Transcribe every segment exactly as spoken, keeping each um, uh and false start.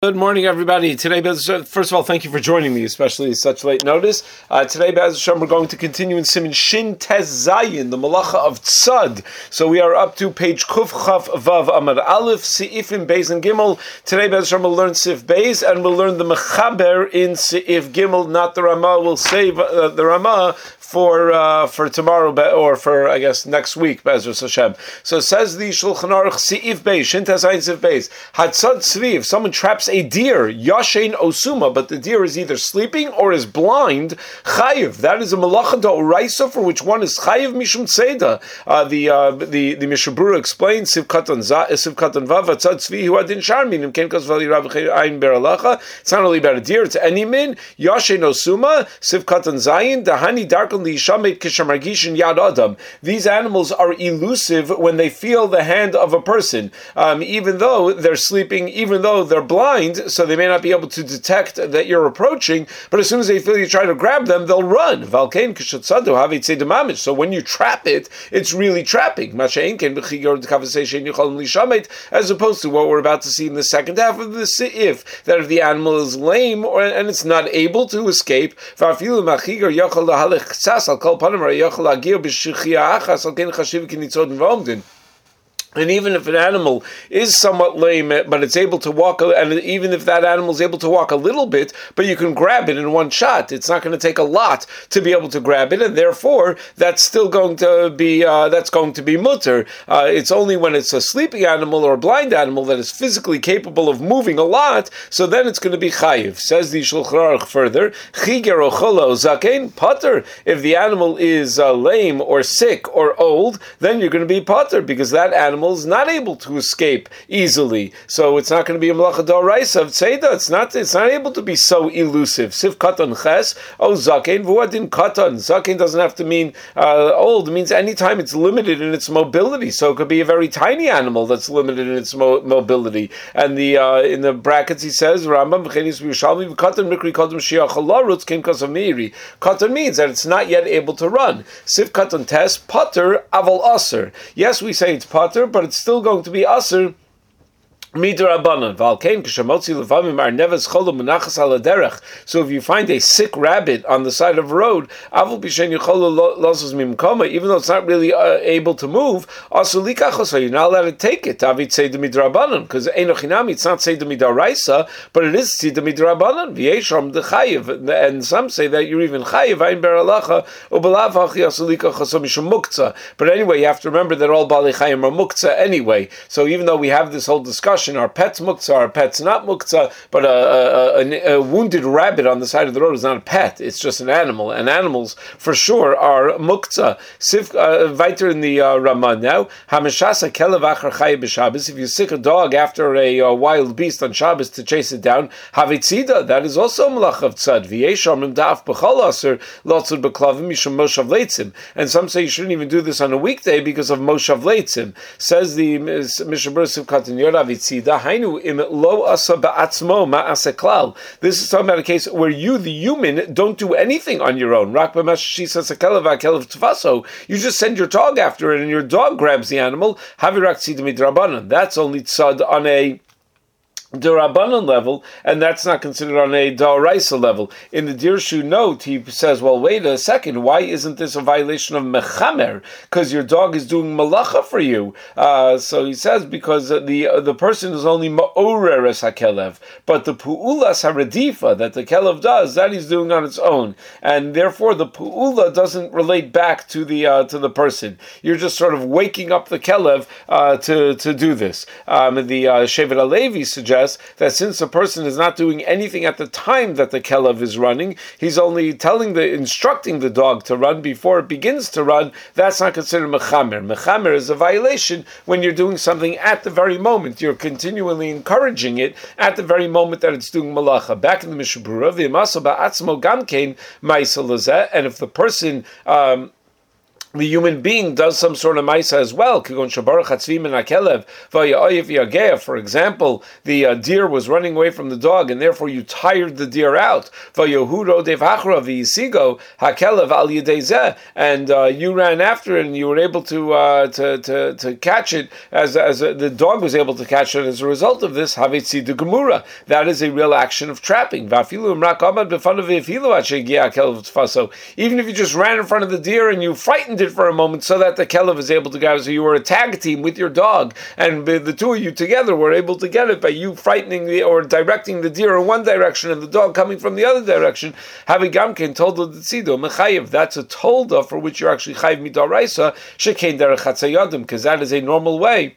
Good morning, everybody. Today, first of all, thank you for joining me, especially such late notice. Uh, today, Be'ez Hashem, we're going to continue in Siman Shin Tes Zayin, the Malacha of Tzad. So we are up to page Kuf Chaf Vav Amar Aleph, Seifim Beis and Gimel. Today, Be'ez Hashem, we'll learn Sif Beis, and we'll learn the Mechaber in Seif Gimel, not the Ramah. We'll save uh, the Ramah for uh, for tomorrow, or for, I guess, next week, Be'ez Hashem. So it says the Shulchan Aruch, Seif Beis, Shin Tes Zayin Sif Beis. Hatzad Tzvi, if someone traps a deer, Yashen Osuma, but the deer is either sleeping or is blind, Chayiv. That is a Malacha D'Oraisa for which one is Chayiv Mishum Tzeda. Uh, the uh, the the Mishnah Berurah explains Sivkatan Sivkatan Vav Atzad Tzvi Hu Adin Sharmin Im Ken Kos Vali Rav Ayin Beralacha. It's not only about a deer; it's any min Yashen Osuma Sivkatan Zayin Dahani Darkon Liishamet Kishamargishin Yad Adam. These animals are elusive when they feel the hand of a person, um, even though they're sleeping, even though they're blind. So they may not be able to detect that you're approaching, but as soon as they feel you try to grab them, they'll run. So when you trap it, it's really trapping. As opposed to what we're about to see in the second half of the Seif, that if the animal is lame or and it's not able to escape, and even if an animal is somewhat lame, but it's able to walk, and even if that animal is able to walk a little bit, but you can grab it in one shot, it's not going to take a lot to be able to grab it, and therefore that's still going to be uh, that's going to be mutter. Uh, it's only when it's a sleeping animal or a blind animal that is physically capable of moving a lot, so then it's going to be chayiv. Says the Shulchan Aruch further, chiger ocholo zaken pater. If the animal is uh, lame or sick or old, then you're going to be pater because that animal is not able to escape easily, so it's not going to be a malacha d'oraisa of tzeda. It's not. It's not able to be so elusive. Sif katan ches o zaken v'uadin katan. Zaken doesn't have to mean uh, old. It means anytime it's limited in its mobility. So it could be a very tiny animal that's limited in its mo- mobility. And the uh, in the brackets he says Rambam v'chenis v'yushalmi v'katan mikri katan shiachalorutz came because of meiri. Katan means that it's not yet able to run. Sif katan tes pater aval aser. Yes, we say it's pater, but it's still going to be aser midrabanan. Valkein kishamotzi levamim are neves cholam menachas ala derech. So if you find a sick rabbit on the side of a road, avul bishen yichol losas mimkoma, even though it's not really uh, able to move, also likachos, you're not allowed to take it. Avit say the midrabanan, because einochinami, it's not say the midaraisa, but it is say the midrabanan. V'yesham the chayiv, and some say that you're even chayiv ayin beralacha ubalav hachi asulikachos mishum muktzah. But anyway, you have to remember that all bali chayim are muktzah anyway. So even though we have this whole discussion, our pets muktzah, our pets not muktzah, but a, a, a, a wounded rabbit on the side of the road is not a pet, it's just an animal, and animals for sure are muktzah. Sif, uh, weiter in the uh, Ramah now, Hameshasa kelev achar chaye b'Shabbos, if you sick a dog after a uh, wild beast on Shabbos to chase it down, havitzida, that is also malach of tzad, v'yesham da'af b'chol aser, lotzud b'klavim mishum moshav leitzim, and some say you shouldn't even do this on a weekday because of moshav leitzim. Says the Mishnah Berurah Sivkatan Yod havitzida, this is talking about a case where you, the human, don't do anything on your own. You just send your dog after it, and your dog grabs the animal. That's only tzad on a D'Rabbanan level, and that's not considered on a D'Oraisa level. In the Dirshu note, he says, well, wait a second, why isn't this a violation of Mechamer? Because your dog is doing malacha for you. Uh, so he says, because the uh, the person is only Ma'oreres HaKelev, but the Pu'ulas HaRedifa that the Kelev does, that he's doing on its own. And therefore, the Pu'ula doesn't relate back to the uh, to the person. You're just sort of waking up the Kelev uh, to, to do this. Um, the uh, Shevet HaLevi suggests that since a person is not doing anything at the time that the kelev is running, he's only telling the, instructing the dog to run before it begins to run, that's not considered mechamer. Mechamer is a violation when you're doing something at the very moment. You're continually encouraging it at the very moment that it's doing malacha. Back in the Mishnah Berurah, v'imasa ba'atzmo gamkein ma'isa lazeh, and if the person um, the human being does some sort of maisa as well. For example, the uh, deer was running away from the dog, and therefore you tired the deer out. And uh, you ran after it, and you were able to uh, to, to to catch it as as a, the dog was able to catch it. As a result of this, that is a real action of trapping. Even if you just ran in front of the deer and you frightened it for a moment so that the kelev is able to go. So you were a tag team with your dog, and the two of you together were able to get it by you frightening the or directing the deer in one direction and the dog coming from the other direction. Havigamkin told the tzido mechayev. That's a tolda for which you're actually chayiv midaraisa shekein derech chatzayadim, because that is a normal way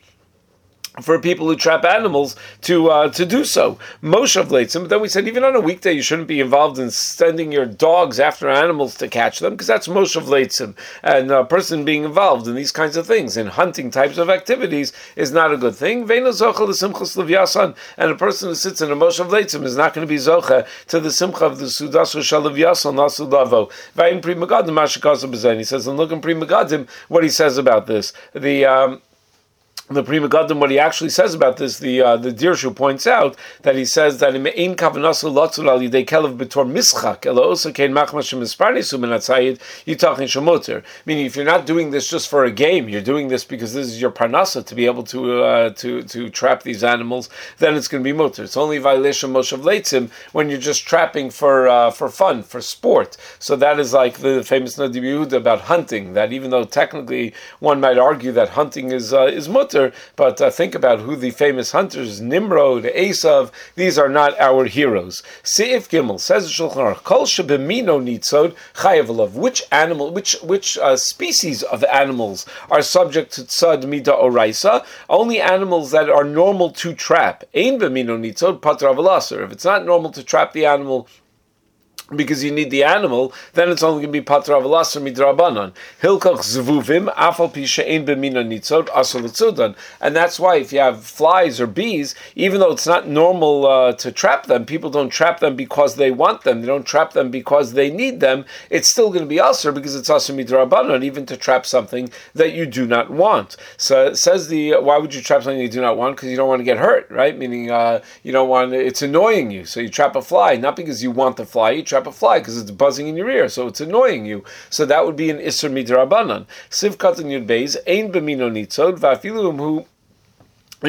for people who trap animals to uh, to do so. Moshav leitzim. But then we said even on a weekday you shouldn't be involved in sending your dogs after animals to catch them, because that's moshav leitzim. And a person being involved in these kinds of things, in hunting types of activities, is not a good thing. Ve'eno zocha l'simchas levyasan. And a person who sits in a moshav leitzim is not going to be zocha to the simcha of the sudas shel levyasan nasu lavo. Va'in pri megadim mashikasav b'zayin. He says, and look in pri megadim what he says about this. The um, The Pri Megadim, what he actually says about this, the uh, the Dirshu points out that he says that in ein kavanasu lotzul al yidei kelev b'tor mischak elo osa kein machmashim misparnisu min atzayid yitachin shemuter. Meaning, if you're not doing this just for a game, you're doing this because this is your parnasa to be able to uh, to to trap these animals, then it's going to be muter. It's only violation moshav leitzim when you're just trapping for uh, for fun, for sport. So that is like the famous Nadi Yehuda about hunting. That even though technically one might argue that hunting is uh, is muter. But uh, think about who the famous hunters, Nimrod, Esav, these are not our heroes. Seif Gimel says Shulchan Aruch, Kol shebemino nitzod chayav alav. Which animal, which which uh, species of animals are subject to tzad mida oraisa? Only animals that are normal to trap. Ein bemino nitzod patra v'laser. If it's not normal to trap the animal because you need the animal, then it's only going to be patra v'laser midrabanan. Hilkach zvuvim afal pi she'ein b'mina nitzod asur l'tzudan. And that's why if you have flies or bees, even though it's not normal uh, to trap them, people don't trap them because they want them. They don't trap them because they need them. It's still going to be asur because it's asur midrabanan, even to trap something that you do not want. So it says the why would you trap something you do not want? Because you don't want to get hurt, right? Meaning uh, you don't want it's annoying you, so you trap a fly, not because you want the fly. You trap a fly because it's buzzing in your ear, so it's annoying you. So that would be an Isser Midrabanan. Siv Katan Yud Beis, Ein B'mino Nitzod, Va'afilu Hu The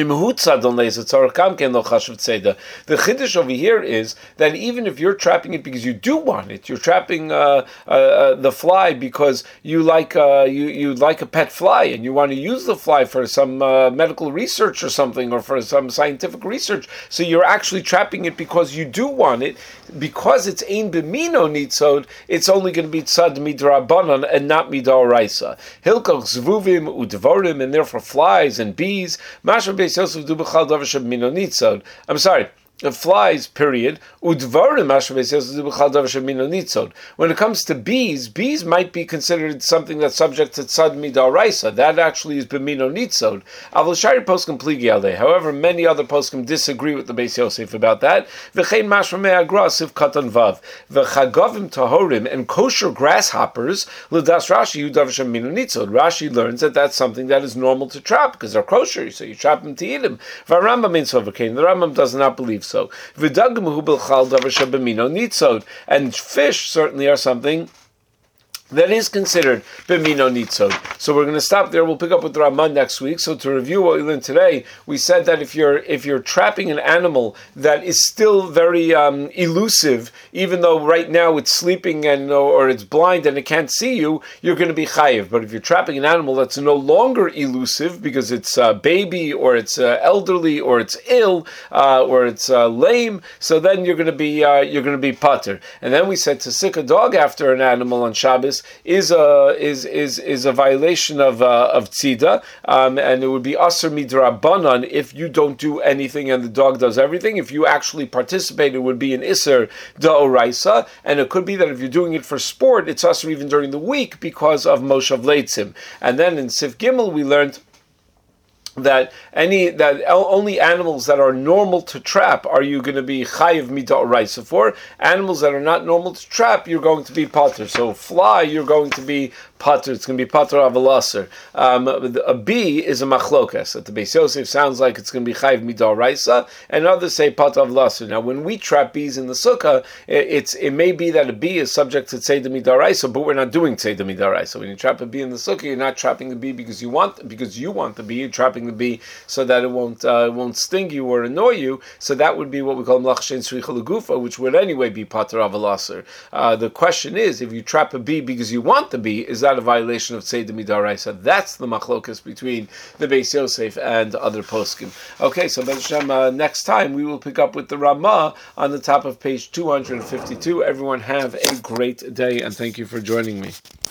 chiddush over here is that even if you're trapping it because you do want it, you're trapping uh, uh, uh, the fly because you like uh, you you like a pet fly and you want to use the fly for some uh, medical research or something, or for some scientific research. So you're actually trapping it because you do want it. Because it's ein b'mino nitzod, it's only going to be tzad midrabanan and not midoraisa. Hilkoch zvuvim udvorim, and therefore flies and bees. I'm sorry. Flies, period. When it comes to bees, bees might be considered something that's subject to tzad midaraisa. That actually is b'mino nitzod. Avol poskim pligi alei. However, many other poskim disagree with the Beis Yosef about that. V'chein mashma me'agra siv katan vav. V'chagavim tahorim, and kosher grasshoppers l'das Rashi yudav shem mino nitzod. Rashi learns that that's something that is normal to trap because they're kosher, so you trap them to eat them. V'Rambam means overcame. The Rambam does not believe so. And fish certainly are something that is considered b'mino nitzod. So we're going to stop there. We'll pick up with the Ramban next week. So to review what we learned today, we said that if you're if you're trapping an animal that is still very um, elusive, even though right now it's sleeping and or it's blind and it can't see you, you're going to be chayiv. But if you're trapping an animal that's no longer elusive because it's a baby or it's uh, elderly or it's ill uh, or it's uh, lame, so then you're going to be uh, you're going to be pater. And then we said to sick a dog after an animal on Shabbos is a is is is a violation of uh, of tzida, um, and it would be aser midrabanan if you don't do anything and the dog does everything. If you actually participate, it would be an iser da'oraisa, and it could be that if you're doing it for sport, it's aser even during the week because of moshav leitzim. And then in Sif Gimel we learned that any that only animals that are normal to trap are you going to be chayiv mid'oraisa for. Animals that are not normal to trap, you're going to be pater. So fly, you're going to be pater, it's going to be pater avalasser. Um, a bee is a machlokas. At the Beis Yosef sounds like it's going to be chayv midaraisa, and others say pater avalasser. Now, when we trap bees in the sukkah, it's it may be that a bee is subject to tzeidah midaraisa, but we're not doing tzeidah midaraisa. When you trap a bee in the sukkah, you're not trapping the bee because you want because you want the bee. You're trapping the bee so that it won't uh, won't sting you or annoy you. So that would be what we call mlach shein tzricha legufa, which would anyway be pater avalasser. Uh, the question is, if you trap a bee because you want the bee, is that a violation of tzeidah midaraisa? That's the machlokas between the Beis Yosef and other poskim. Okay, so Bez Hashem, uh, next time we will pick up with the Ramah on the top of page two hundred fifty-two. Everyone have a great day, and thank you for joining me.